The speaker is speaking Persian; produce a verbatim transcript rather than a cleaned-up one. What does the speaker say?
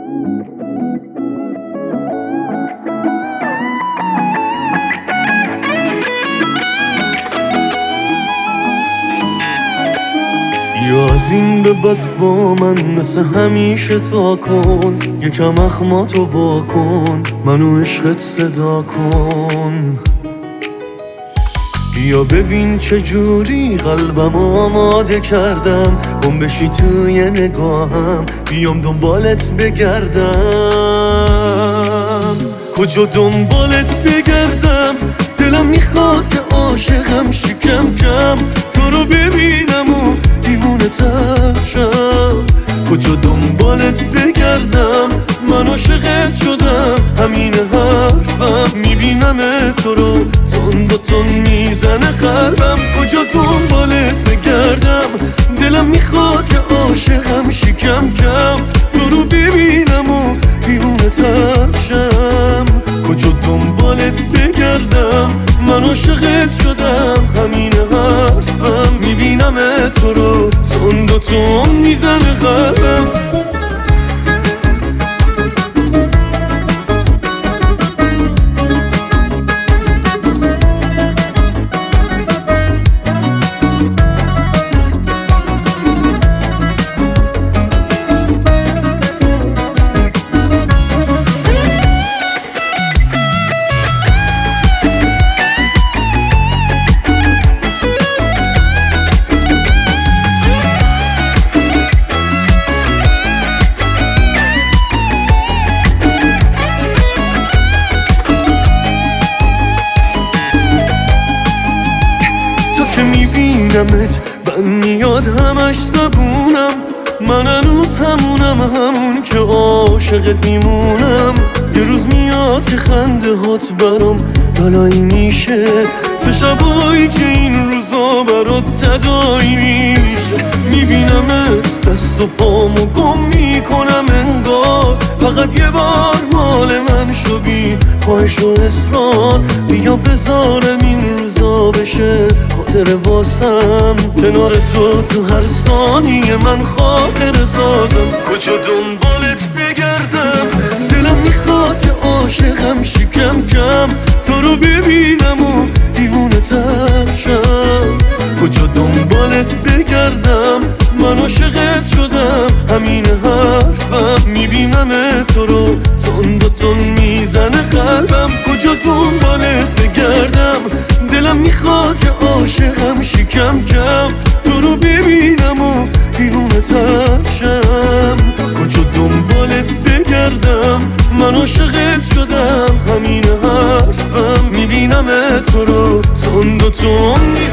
یا از این به بعد با من مثل همیشه تا کن، یکم اخماتو با کن، منو عشقت صدا کن. یا ببین چجوری قلبم آماده کردم، گم بشی توی نگاهم، بیام دنبالت بگردم. کجا دنبالت بگردم؟ دلم میخواد که عاشقم شکم کم، تو رو ببینم و دیوونه تر شم. کجا دنبالت بگردم؟ من عاشقت شدم، همین حرفم، میبینم تو رو تند و تند میزنه قلبم. کجا دنبالت بگردم؟ دلم میخواد که عاشقم شکم کم، تو رو ببینم و دیوونه تر شم. کجا دنبالت بگردم؟ من عاشقت شدم، همین حرفم، میبینم تو رو تند و تند میزنه قلبم. میبینمت من میاد همش زبونم، من هنوز همونم، همون که عاشقت میمونم. یه روز میاد که خنده هات برام بلایی میشه، چه شبایی که این روزا برات تدایی میشه. میبینمت دست و پامو گم میکنم انگار، فقط یه بار مال من شو بی خواهش و اصرار. بیا بذارم این روزا بشه خاطر واسم، کنار تو تو هر ثانیه من خاطر سازم. کجا دنبالت بگردم؟ دلم میخواد که عاشقم شکم کم، تو رو ببینم و دیوونه تر شم. کجا دنبالت بگردم؟ من عاشقت شدم، همین حرفم، میبینم تو رو تند و تند میزنه قلبم. کجا دنبالت بگردم؟ دلم میخواد که عاشقم شکم کم، تو رو ببینم و دیوونه تر شم. کجا دنبالت بگردم؟ من عاشقت شدم، همین حرفم، میبینم تو رو تند و تند